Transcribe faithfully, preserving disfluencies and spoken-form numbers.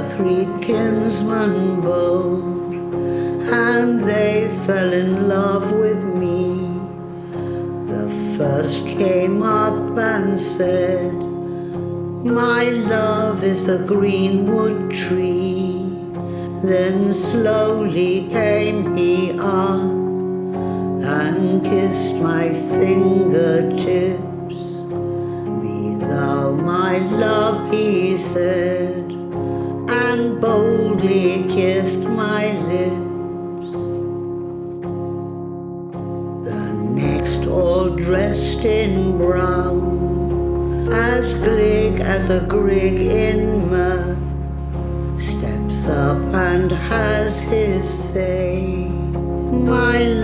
three kinsmen bold, and they fell in love with me. The first came up and said, "My love is a greenwood tree." Then slowly came he up and kissed my fingertips. "Be thou my love," he said, and boldly kissed my lips. The next, all dressed in brown, as glig as a grig in mirth, steps up and has his say. "My